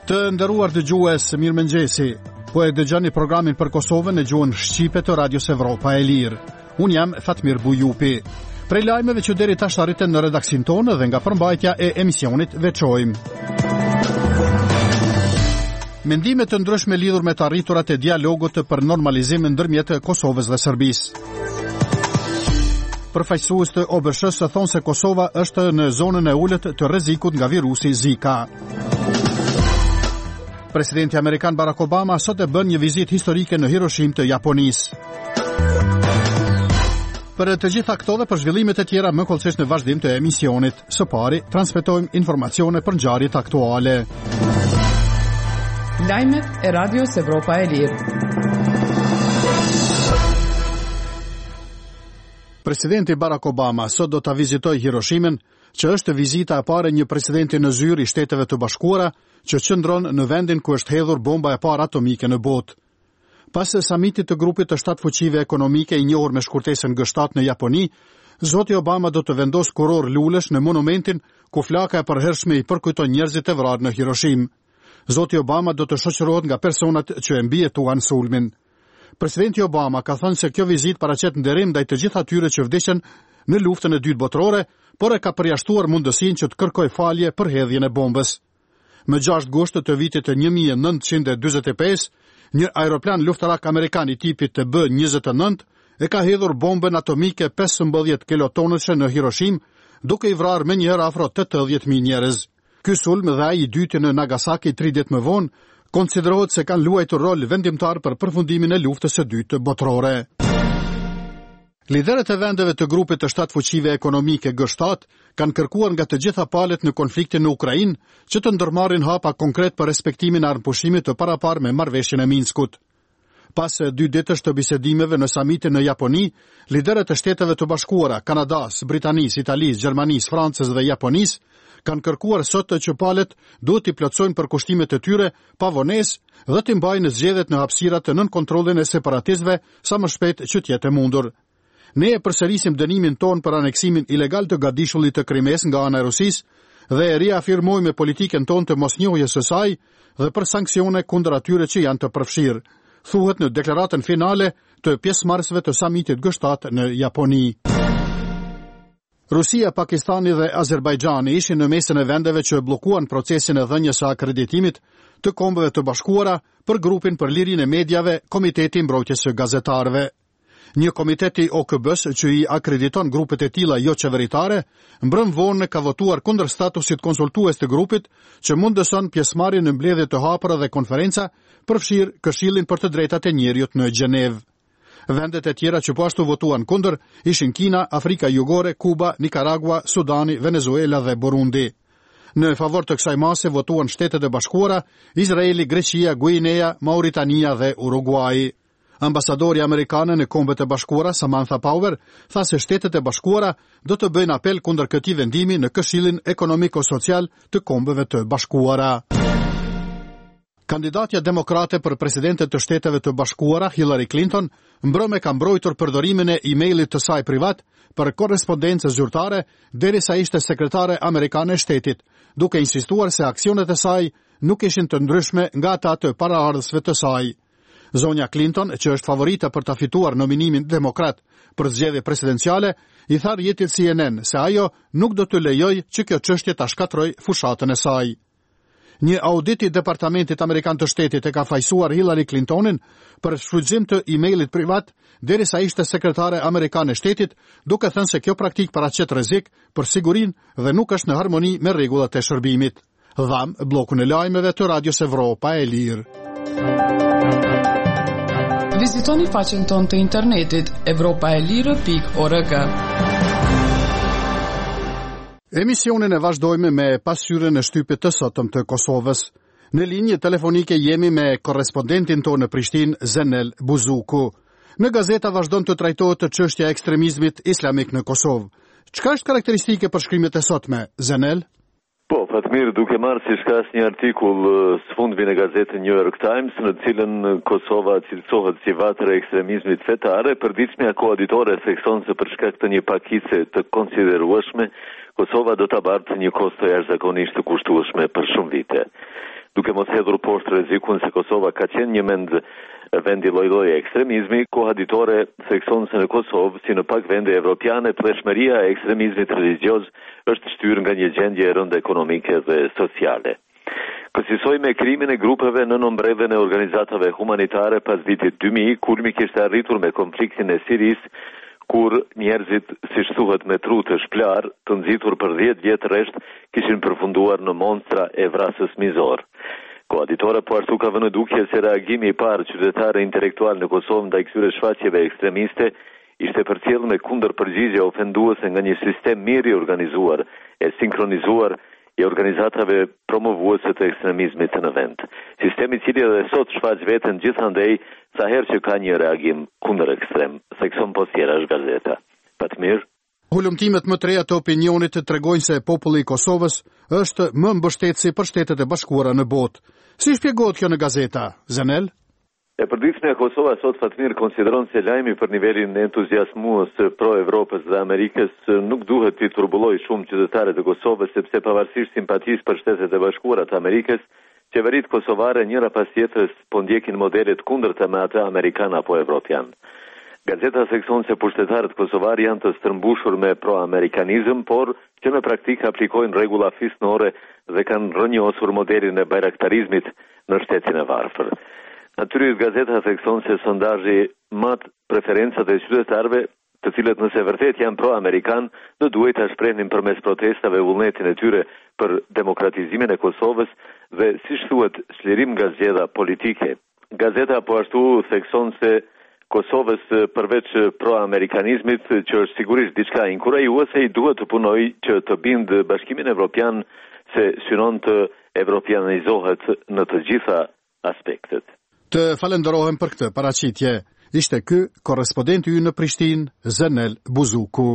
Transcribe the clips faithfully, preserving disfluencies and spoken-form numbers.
Të nderuar dëgjues, mirëmëngjesi. Po e dëgjoni programin për Kosovën në gjuhën shqipe të Radios Evropa e Lirë. Unë jam Fatmir Bujupi. Prej lajmeve që deri tash arriten në redaksin tonë dhe nga përmbajtja e emisionit veçojmë. Mendime të ndryshme lidhur me të arriturat e dialogut për normalizim ndërmjet Kosovës dhe Serbisë. Përfaqësues të O B S H-s thonë se Kosova është në zonën e ulët të rrezikut nga virusi Zika. Presidenti Amerikan Barack Obama sot e bën një vizitë historike në Hiroshim të Japonisë. Për të gjitha këto dhe për zhvillimet e tjera më kollësisht në vazhdim të emisionit. Së pari, transmetojmë informacione për ngjarjet aktuale. Lajmet e Radios Evropa e Lirë. Presidenti Barack Obama sot do ta vizitojë Hiroshimin, që është vizita e parë e një presidenti në zyrë i Shteteve të Bashkuara, që qëndron në vendin ku është hedhur bomba e parë atomike në botë. Pas samitit të grupit të shtatë fuqive ekonomike i njohur me shkurtesën G shtatë në Japoni, zoti Obama do të vendos kuror lulesh në monumentin ku flaka e përhershme i përkujton njerëzit e vrarë në Hiroshim. Zoti Obama do të shoqërohet nga personat që e mbijetuan sulmin. Presidenti Obama ka thënë se kjo vizitë paraqet nderim ndaj të gjithë atyre që vdesën në luftën e dytë botërore, por e ka përjashtuar mundësinë që të kërkojë falje për hedhjen e bombës. Më gjashtë gusht të vitit një mijë nëntëqind e dyzet e pesë, një aeroplan luftarak amerikan i tipit të B njëzet e nëntë e ka hedhur bombën atomike pesëmbëdhjetë kilotonëshe në Hiroshim, duke i vrarë menjëherë afro tetëdhjetë mijë njerëz. Ky sulm dhe ai i dyti në Nagasaki tri ditë më vonë konsiderohet se kanë luajtur rol vendimtar për përfundimin e luftës së dytë botërore. Liderët e vendeve të grupit të shtatë fuqive ekonomike G shtatë kanë kërkuar nga të gjitha palët në konfliktin në Ukrainë që të ndërmarrin hapa konkret për respektimin e armpushimit të paraparë me marrëveshjen e Minskut. Pas dy ditësh të bisedimeve në samitin në Japoni, liderët e Shteteve të Bashkuara, Kanadas, Britanisë, Italisë, Gjermanisë, Francës dhe Japonisë kanë kërkuar sot që palët duhet t'i plotësojnë përkushtimet e tyre pa vonesë dhe t'i mbajnë zgjedhjet në hapësira të nën kontrollin e separatistëve sa më shpejt që të jetë e mundur. Ne e përsërisim dënimin ton për aneksimin ilegal të gadishullit të Krimes nga ana e Rusisë dhe e riafirmojmë politikën ton të mosnjohjes së saj dhe për sanksione kundër atyre që janë të përfshirë, thuhet në deklaratën finale të pjesëmarrësve të samitit G shtatë në Japoni. Rusia, Pakistani dhe Azerbajxhani ishin në mesin e vendeve që bllokuan procesin e dhënies së akreditimit të Kombeve të Bashkuara për grupin për lirinë e mediave, Komiteti i Mbrojtjes së Gazetarëve. Një komiteti O K B-s që i akrediton grupet e tilla jo qeveritare, mbrëm vonë ka votuar kundër statusit konsultues të grupit që mundëson pjesëmarrjen në mbledhje të hapura dhe konferenca, përfshirë Këshillin për të Drejtat e Njerëzit në Gjenevë. Vendet e tjera që po ashtu votuan kundër ishin Kina, Afrika Jugore, Kuba, Nikaragua, Sudani, Venezuela dhe Burundi. Në favor të kësaj mase votuan Shtetet e Bashkuara, Izraeli, Greqia, Guinea, Mauritania dhe Uruguay. Ambasadori amerikane në Kombet e Bashkuara, Samantha Power, tha se Shtetet e Bashkuara do të bëjnë apel kundër këtij vendimi në Këshillin Ekonomiko-Social të Kombeve të Bashkuara. Kandidatja demokrate për presidente të Shteteve të Bashkuara, Hillary Clinton, mbrëmë ka mbrojtur përdorimin e e-mailit të saj privat për korrespondencë zyrtare derisa ishte sekretare amerikane e shtetit, duke insistuar se aksionet e saj nuk ishin të ndryshme nga ata të paraardhësve të saj. Zonja Clinton, që është favorita për ta fituar nominimin demokrat për zgjedhje presidenciale, i tha rrjetit C N N se ajo nuk do të lejojë që kjo çështje ta shkatrojë fushatën e saj. Një audit i Departamentit Amerikan të Shtetit e ka fajsuar Hillary Clintonin për shfrytëzim të e-mailit privat derisa ishte sekretare amerikane e shtetit, duke thënë se kjo praktikë paraqet rrezik për sigurinë dhe nuk është në harmoni me rregullat e shërbimit. Dham bllokun e lajmeve të Radios Evropa e Lirë. Vizitoni faqen tonë të internetit evropa e lirë pikë org. Emisionin e vazhdojmë me pasqyrën e shtypit të sotëm të Kosovës. Në linjë telefonike jemi me korrespondentin tonë në Prishtinë, Zenel Buzuku. Në gazeta vazhdon të trajtohet çështja e ekstremizmit islamik në Kosovë. Çka është karakteristike për shkrimet e sotme, Zenel? Po, Fatmir, duke marrë si shkas një artikull së fundmi në gazetën New York Times, në cilën Kosova cilësohet si vatër e ekstremizmit fetare, përditshmja koaditore thekson se për shkak të një pakicë të konsiderueshme, Kosova do ta bartë një kosto jashtëzakonisht të kushtueshme për shumë vite. duke mos hedhur poshtë rrezikun se Kosova ka qenë një mend vendi lloj-lloji e ekstremizmi, koha ditore thekson se në Kosovë, si në pak vende evropiane, plleshmëria e ekstremizmit religjios është shtyrë nga një gjendje e rëndë ekonomike dhe sociale. Kësaj me krimin e grupeve në nëmbrevën e organizatave humanitare pas vitit dy mijë, kulmi kishte arritur me konfliktin e Sirisë, kur njerëzit, siç thuhet me tru të shplar, të nxitur për dhjetë vjet rresht, kishin përfunduar në monstra e vrasës mizor. Koaditore po ashtu ka vënë dukje se reagimi i parë qytetarë intelektual në Kosovë ndaj këtyre shfaqjeve ekstremiste ishte përcjellë me kundërpërgjigje ofenduese nga një sistem mirë i organizuar e sinkronizuar i organizatave promovuese të ekstremizmit në vend. Sistemi i cili edhe sot shfaq veten gjithandej sa herë që ka një reagim kundër ekstrem, thekson Posjera Gazeta. Patmir. Hulumtimet më të reja të opinionit të tregojnë se populli i Kosovës është më mbështetësi për Shtetet e Bashkuara në botë. Si shpjegohet kjo në Gazeta, Zanel? E përditshmja e Kosova sot, Fatmir, konsideron se lajmi për nivelin e entuziasmues pro-Evropës dhe Amerikës nuk duhet të turbullojë shumë qytetarët e Kosovës, sepse pavarësisht simpatisë për Shtetet e Bashkuara të Amerikës, qeveritë kosovare njëra pas tjetrës po ndjekin modelet kundërta me atë amerikan apo evropian. Gazeta thekson se pushtetarët kosovar janë të stërmbushur me pro-amerikanizëm, por që në praktikë aplikojnë rregulla fisnore dhe kanë rrënjosur modelin e bajraktarizmit në shtetin e varfër. Natyrisht Gazeta thekson se sondazhi mat preferencat e qytetarëve, të cilët nëse vërtet janë pro-amerikan, do duhet ta shprehnin përmes protestave vullnetin e tyre për demokratizimin e Kosovës dhe, siç thuhet, çlirim nga zgjedhja politike. Gazeta po ashtu thekson se Kosovës përveç pro-amerikanizmit, që është sigurisht diçka inkurajuese, i duhet të punojë që të bindë Bashkimin Evropian se synon të evropianizohet në të gjitha aspektet. Të falenderohem për këtë paraqitje. Ishte ky korrespondenti ynë në Prishtinë, Zanel Buzuku.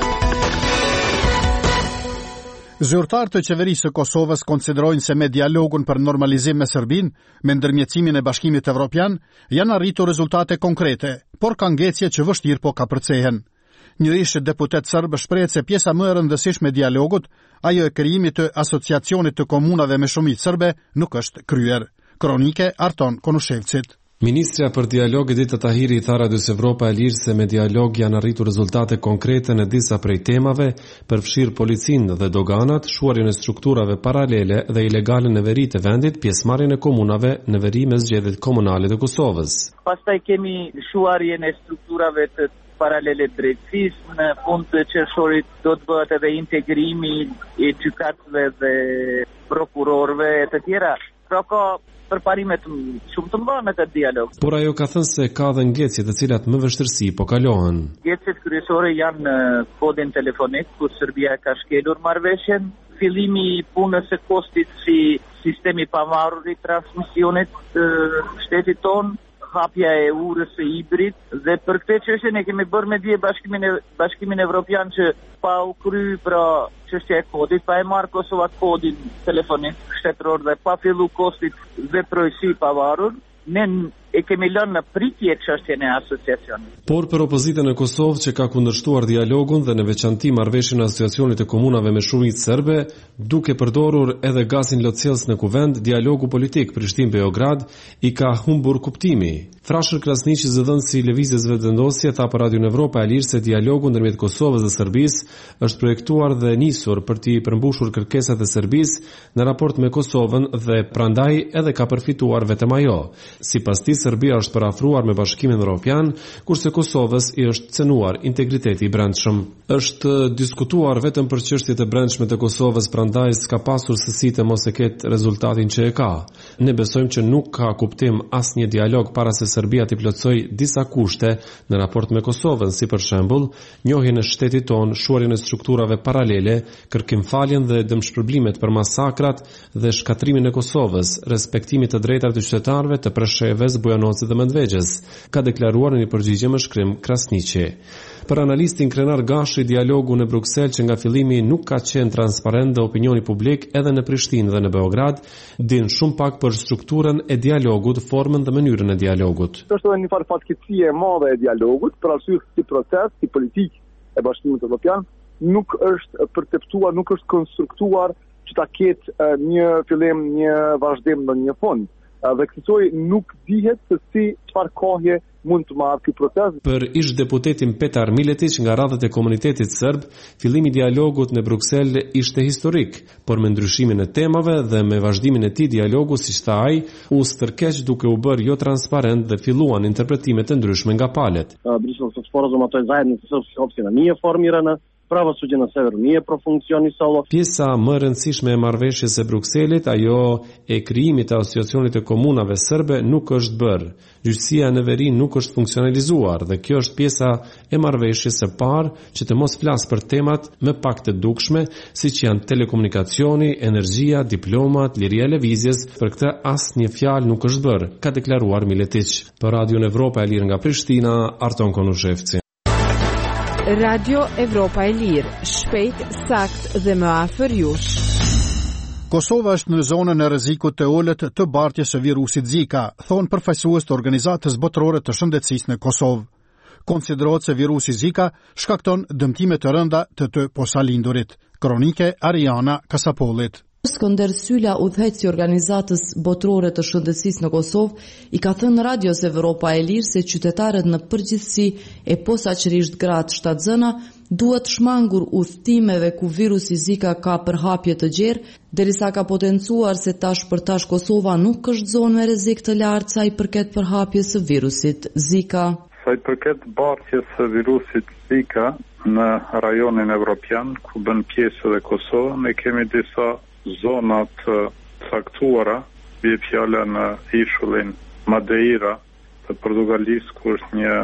Zyrtarët të qeverisë së Kosovës konsiderojnë se me dialogun për normalizim me Serbinë, me ndërmjetësimin e Bashkimit Evropian, janë arritur rezultate konkrete, por ka ngecje që vështirë po ka përcehen. Një ish deputet serb shprehet se pjesa më e rëndësishme e dialogut, ajo e krijimit të asociacionit të komunave me shumicë serbe, nuk është kryer. Kronike Arton Konushevcit. Ministrja për dialog Edita Tahiri i tha Radios Evropa e Lirë se me dialog janë arritur rezultate konkrete në disa prej temave, përfshirë policinë dhe doganat, shuarjen e strukturave paralele dhe ilegale në veri të vendit, pjesëmarrjen e komunave në veri me zgjedhjet komunale të Kosovës. Pastaj kemi shuarjen e strukturave të paralele drejtësisë, në fund të qershorit do të bëhet edhe integrimi i gjykatëve dhe prokurorëve e të tjera. Pra ka përparimet shumë të mëdha në këtë dialog. Por ajo ka thënë se ka dhe ngecje të cilat më vështirësi po kalohen. Ngecjet kryesore janë në kodin telefonik, ku Serbia ka shkelur marrëveshjen, fillimi i punës së kostit si sistemi pavarur i transmisionit të shtetit tonë, hapja e urës së hibrid, dhe për këtë çështje ne kemi bërë me dje bashkimin e bashkimin evropian që pa u kry pra çështja e kodit, pa e marrë Kosova kodin telefonik shtetëror dhe pa fillu kostit dhe projësi pavarur, ne e kemi lënë në pritje çështjen e asociacionit. Por për opozitën e Kosovës që ka kundërshtuar dialogun dhe në veçanti marrëveshjen e asociacionit të komunave me shumicë serbe, duke përdorur edhe gazin lotësielës në kuvend, dialogu politik Prishtinë-Beograd i ka humbur kuptimi. Frashër Krasniqi, zëdhënësi i lëvizjesve vendosje, tha për Radion Evropa e Lirë se dialogu ndërmjet Kosovës dhe Serbisë është projektuar dhe nisur për t'i përmbushur kërkesat e Serbisë në raport me Kosovën dhe prandaj edhe ka përfituar vetëm ajo. Sipas tij, Serbia është parafruar me Bashkimin Evropian, kurse Kosovës i është cenuar integriteti i brendshëm. Është diskutuar vetëm për çështjet e brendshme të Kosovës, prandaj s'ka pasur sësi të mos e ketë rezultatin që e ka. Ne besojmë që nuk ka kuptim asnjë dialog para se Serbia t'i plotësoj disa kushte në raport me Kosovën, si për shembull, njohjen e shtetit tonë, shuarjen e strukturave paralele, kërkimfaljen dhe dëmshpërblimet për masakrat dhe shkatrimin e Kosovës, respektimit të drejtave të qytetarëve, të Preshevës, Bujanocit dhe Mendvegjës, ka deklaruar në një përgjigje më shkrim Krasniqi. Për analistin Krenar Gashi, dialogu në Bruksel që nga fillimi nuk ka qenë transparent dhe opinioni publik edhe në Prishtinë dhe në Beograd, din shumë pak për strukturën e dialogut, formën dhe mënyrën e dialogut. Është një farë fatkeqësie e madhe e dialogut, për arsye se si proces, si politikë e Bashkimit Evropian nuk është përteptuar, nuk është konstruktuar që ta ketë uh, një fillim, një vazhdim në një fund. Uh, dhe kësaj nuk dihet se si çfarë kohë mund të marrë ky proces. Për ish deputetin Petar Miletić nga radhët e komunitetit serb, fillimi i dialogut në Bruksel ishte historik, por me ndryshimin e temave dhe me vazhdimin e tij dialogu, siç tha ai, u stërkeq duke u bërë jo transparent dhe filluan interpretime të ndryshme nga palët. Briselski sporazum o toj zajednici srpske opštine nije formirana. Pravosuđe na severu nije profunkcionisalo. Pjesa më e rëndësishme e marrëveshjes së Brukselit, ajo e krijimit të asociacionit të komunave serbe, nuk është bërë. Gjyqësia në veri nuk është funksionalizuar dhe kjo është pjesa e marrëveshjes së parë që të mos flas për temat më pak të dukshme, siç janë telekomunikacioni, energjia, diplomat, liria e lëvizjes. Për këtë asnjë fjalë nuk është bërë, ka deklaruar Miletić. Për Radion Evropa e Lirë nga Prishtina, Arton Konushevci. Radio Evropa e Lirë, shpejt, sakt dhe më afër jush. Kosova është në zonën e rrezikut të ulët të bartjes së virusit Zika, thonë përfaqësues të Organizatës Botërore të Shëndetësisë në Kosovë. Konsiderohet se virusi Zika shkakton dëmtime të rënda të të posalindurit. Kronike Ariana Kasapollit. Skënder Sylla, udhëheqësi i Organizatës Botërore të Shëndetësisë në Kosovë, i ka thënë Radios Evropa e Lirë se qytetarët në përgjithësi e posaçërisht gratë shtatzëna duhet shmangur udhëtimeve ku virusi Zika ka përhapje të gjerë, derisa ka potencuar se tash për tash Kosova nuk është zonë me rrezik të lartë sa i përket përhapjes së virusit Zika. Sa i përket bartjes së virusit Zika në rajonin evropian, ku bën pjesë edhe Kosova, ne kemi disa zonat caktuara, bie fjala në ishullin Madeira të Portugalisë, ku është një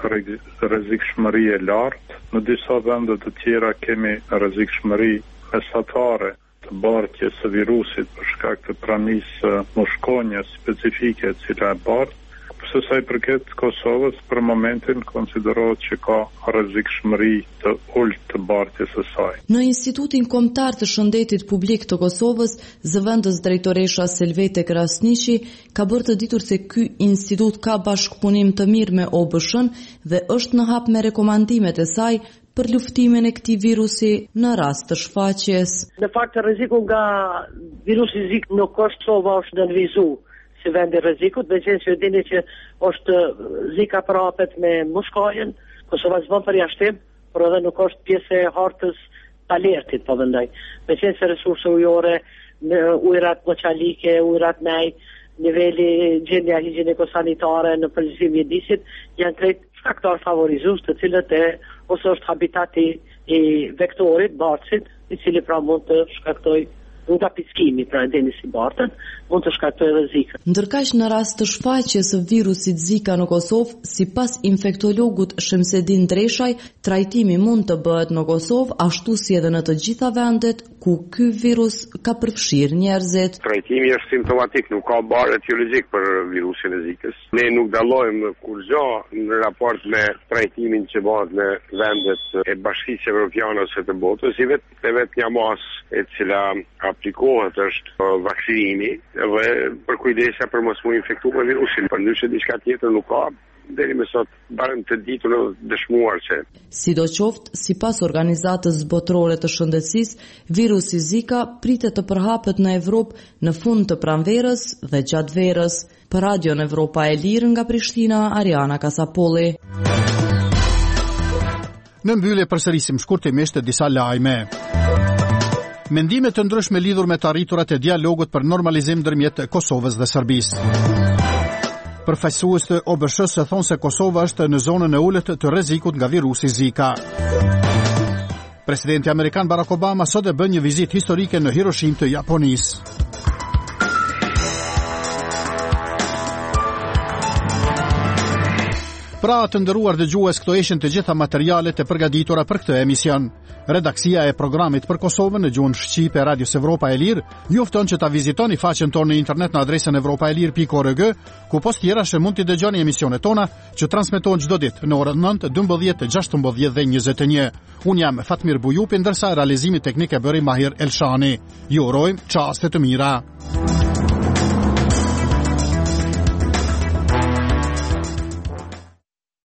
rrezikshmëri e lartë. Në disa vende të tjera kemi rrezikshmëri mesatare të bartjes së virusit për shkak të pranisë mushkonjës specifike e cila e bartë. Përse sa i përket Kosovës, për momentin konsiderohet që ka rrezikshmëri të ulët të bartjes së saj. Në Institutin Kombëtar të Shëndetit Publik të Kosovës, zëvendës drejtoresha Selvete Krasniqi ka bërë të ditur se ky institut ka bashkëpunim të mirë me O B S-n dhe është në hap me rekomandimet e saj për luftimin e këtij virusi në rast të shfaqjes. Në fakt rreziku nga virusi Zika në Kosovë është nënvizu si vendi rrezikut, me qenë që dini që është Zika prapet me mushkojën, Kosova s'bën përjashtim, por edhe nuk është pjesë e hartës të alertit, po mendoj. Me qenë se resurse ujore, në ujrat moçalike, ujrat nej, niveli gjendja higjieniko-sanitare në përgjithësi mjedisit janë krejt faktor favorizues të cilët e ose është habitati i vektorit, bartësit, i cili pra mund të shkaktojë nga piskimi, pra ndeni si bartën, mund të shkaktojë edhe Zika. Ndërkaq në rast të shfaqjes së virusit Zika në Kosovë, sipas infektologut Shemsedin Dreshaj, trajtimi mund të bëhet në Kosovë ashtu si edhe në të gjitha vendet ku ky virus ka përfshirë njerëzit. Trajtimi është simptomatik, nuk ka barë etiologjik për virusin e Zikës. Ne nuk dallojmë kurrë në raport me trajtimin që bëhet në vendet e Bashkisë Evropiane ose të botës, i vetë vetë një masë e cila aplikohet është vaksinimi dhe për kujdesja për mos u infektuar me virusin, përndryshe diçka tjetër nuk ka. Deri më sot barën të ditur dëshmuar që. Sidoqoftë, sipas Organizatës Botërore të Shëndetësisë, virusi Zika pritet të përhapet në Evropë në fund të pranverës dhe gjatë verës. Për Radion Evropa e Lirë nga Prishtina, Ariana Kasapolli. Në mbyllje përsërisim shkurtimisht disa lajme. Mendime të ndryshme lidhur me të arriturat e dialogut për normalizim ndërmjet Kosovës dhe Serbisë. Përfaqësues të O B S-së thonë se Kosova është në zonën e ulët të rrezikut nga virusi Zika. Presidenti amerikan Barack Obama sot e bën një vizitë historike në Hiroshima të Japonisë. Pra të ndëruar dëgjues, këto ishin të gjitha materialet e përgatitura për këtë emision. Redaksia e programit për Kosovën në gjuhën shqipe e Radios Evropa e Lirë ju fton që ta vizitoni faqen tonë në internet në adresën evropaelir pikë org, ku post tjera që mund t'i dëgjoni emisionet tona që transmetohen çdo ditë në orën nëntë, dymbëdhjetë, gjashtëmbëdhjetë dhe njëzet e një. Unë jam Fatmir Bujupi, ndërsa realizimi teknik e bëri Mahir Elshani. Ju urojmë çaste të mira.